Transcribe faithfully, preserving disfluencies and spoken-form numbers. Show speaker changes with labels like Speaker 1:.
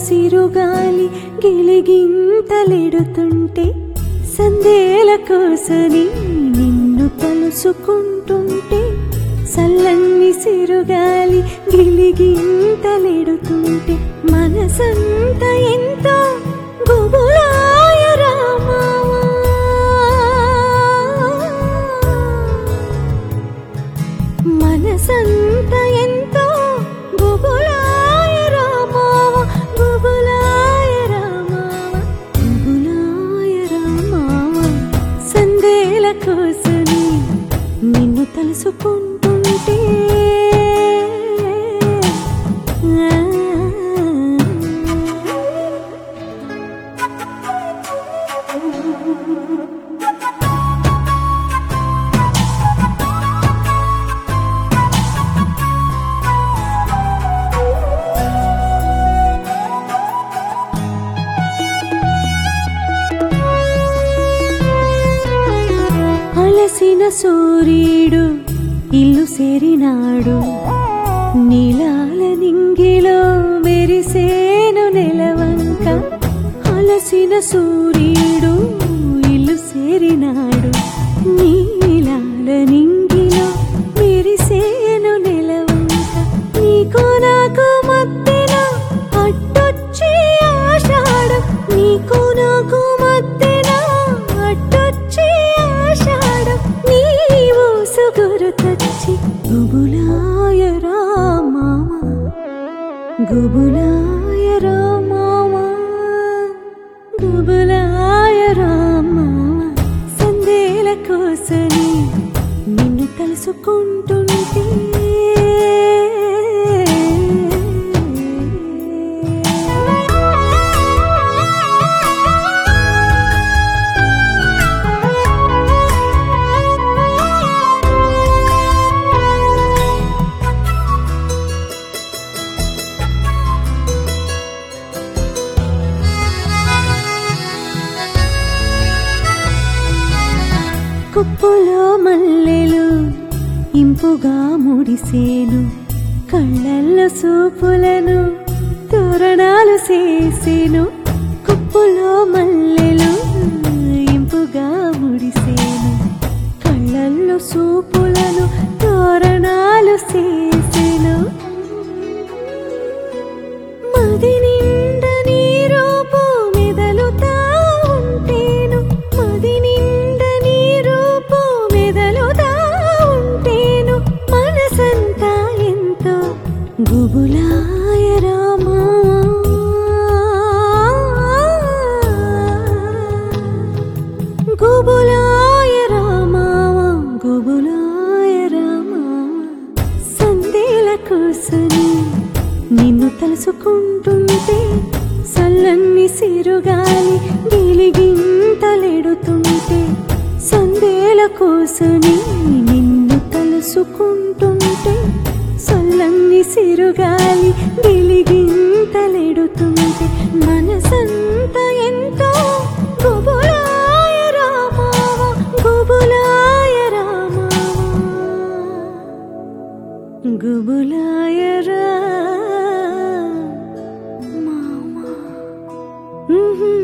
Speaker 1: సిరుగాలి గిలిగింతలెడుతుంటే సందేల కోసని నిన్ను తలుసుకుంటుంటే సల్లన్ని సిరుగాలి గిలిగింతలెడుతుంటే మనసంత ఎంతో గుబులాయ రామా మనసంత ఎంతో గుబులాయ రామా గుబులాయ రామా గుబులాయ రామా సందేల కోసని నిన్ను తలుసుకుంటుంటే అలసిన సూర్యుడు ఇల్లు సేరినాడు నీలాల నింగిలో మెరిసేను నెలవంక అలసిన సూర్యుడు ఇల్లు సేరినాడు నీలాల నింగిలో మెరిసేను నెలవంక నీకు నాకు మధ్యన అట్టొచ్చి ఆషాఢం నీకు నాకు మధ్యన అట్టొచ్చి ఆషాఢం నీవు సుగురుతొచ్చి గుబులాయ రామా గుబులాయ రామా గుబులాయ రామా సందేల కోసని నిన్ను తలుసుకుంటుంటే కుప్పులో మల్లెలు ఇంపుగా ముడిసేను కళ్ళల్లో సూపులను తోరణాలు చేసేను కుప్పులో మల్లెలు ఇంపుగా ముడిసేను కళ్ళల్లో సూపులను తోరణాలు చేసేను మది నిండా నీ రూపు మెదలుతా ఉంటేను మది నిండా నీ రూపు మెదలుతా ఉంటేను మనసంతా ఎంతో గుబులాయ రామా గుబులాయ రామా గుబులాయ రామా సందేల కోసని నిన్ను తలుసుకుంటుంటే సల్లన్ని సిరుగాలి గిలిగింతలెడుతుంటే సందేల కోసని నిన్ను తలుసుకుంటుంటే సల్లన్ని సిరుగాలి గిలిగింతలెడుతుంటే మనసంత ఎంతో గుబులాయ రామా గుబులాయ రామా గుబులాయ రామా. Mm-hmm.